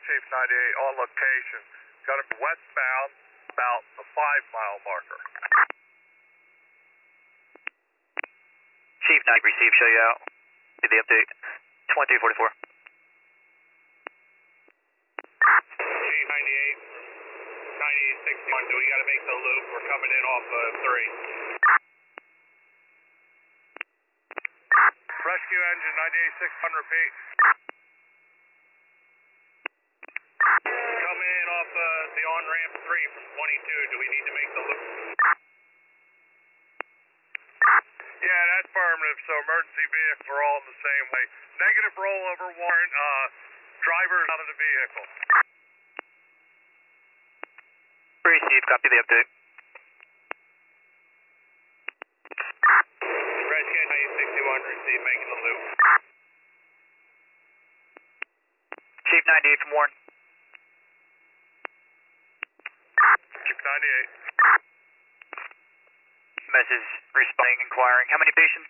Chief 98 on location. Got him westbound about the 5-mile marker. Chief 90, receive, show you out. Did the update. 2344. Chief 98, 9861, do we got to make the loop? We're coming in off 3. Rescue engine 98600, repeat. Coming in off the on-ramp 3 from 22, do we need to make the loop? Yeah, that's affirmative, so emergency vehicles are all in the same way. Negative rollover warrant, drivers out of the vehicle. Receive, copy the update. Rescue 961, receive, making the loop. Chief 98 from Warren. Chief 98. Message responding, inquiring. How many patients?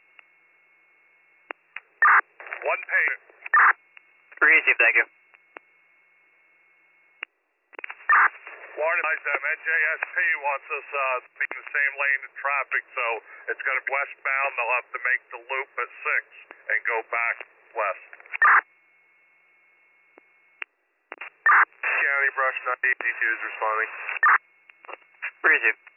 1 patient. Receive, thank you. Warren, NJSP wants us to be in the same lane of traffic, so it's going to be westbound. They'll have to make the loop at 6 and go back west. County Brush 92 is responding. Receive.